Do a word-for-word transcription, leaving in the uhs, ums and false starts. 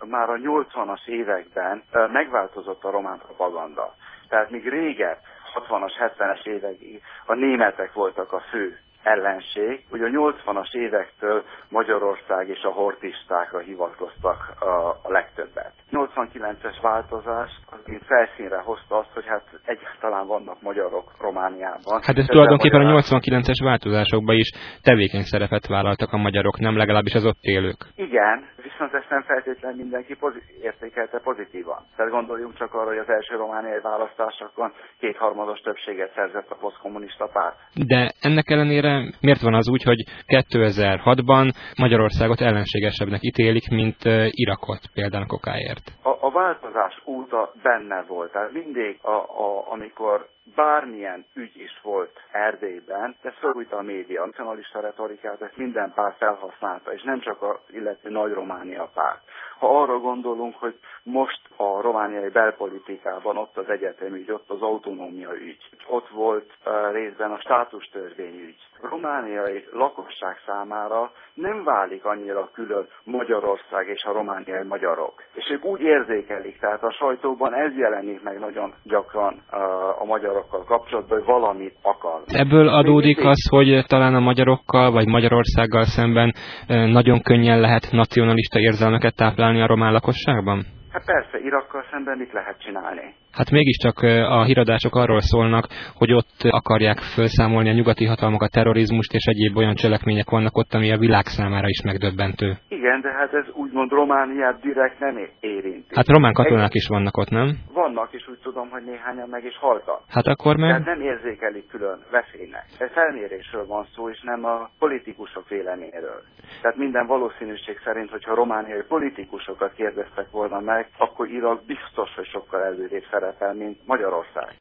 már a nyolcvanas években megváltozott a román propaganda. Tehát míg régen, hatvanas, hetvenes évekig a németek voltak a fő ellenség, hogy a nyolcvanas évektől Magyarország és a horthistákra hivatkoztak a, a legtöbbet. nyolcvankilences változás az mint felszínre hozta azt, hogy hát egyáltalán vannak magyarok Romániában. Hát ez tulajdonképpen a nyolcvankilences változásokban is tevékeny szerepet vállaltak a magyarok, nem legalábbis az ott élők. Igen, viszont ezt nem feltétlenül mindenki pozit- értékelte pozitívan. Tehát gondoljunk csak arra, hogy az első romániai választásokon kétharmados többséget szerzett a posztkommunista párt. De ennek ellenére miért van az úgy, hogy kétezer-hatban Magyarországot ellenségesebbnek ítélik, mint Irakot például a kokáért? A, a változás óta benne volt. Tehát mindig, a, a, amikor bármilyen ügy is volt Erdélyben, de fölújta a média, a nacionalista retorikát, ezt minden párt felhasználta, és nem csak az illető Nagy Románia párt. Ha arra gondolunk, hogy most a romániai belpolitikában ott az egyetemi ügy, ott az autonómia ügy, ott volt uh, részben a státustörvény ügy. A romániai lakosság számára nem válik annyira külön Magyarország és a romániai magyarok. És ők úgy érzékelik, tehát a sajtóban ez jelenik meg nagyon gyakran uh, a magyarokkal kapcsolatban, hogy valamit akar. Ebből adódik az, hogy talán a magyarokkal vagy Magyarországgal szemben nagyon könnyen lehet nacionalista érzelmeket táplálni a román lakosságban? Hát persze, Irakkal szemben mit lehet csinálni? Hát mégiscsak a híradások arról szólnak, hogy ott akarják felszámolni a nyugati hatalmak, a terrorizmust és egyéb olyan cselekmények vannak ott, ami a világ számára is megdöbbentő. Igen, de hát ez úgymond Romániát direkt nem érinti. Hát román katonák is vannak ott, nem? Vannak, és úgy tudom, hogy néhányan meg is haltak. Hát akkor meg... Tehát nem érzékelik külön veszélynek. Ez felmérésről van szó, és nem a politikusok véleményéről. Tehát minden valószínűség szerint, hogyha romániai politikusokat kérdeztek volna meg, akkor Irak biztos, hogy sokkal előrébb szerepel, mint Magyarország.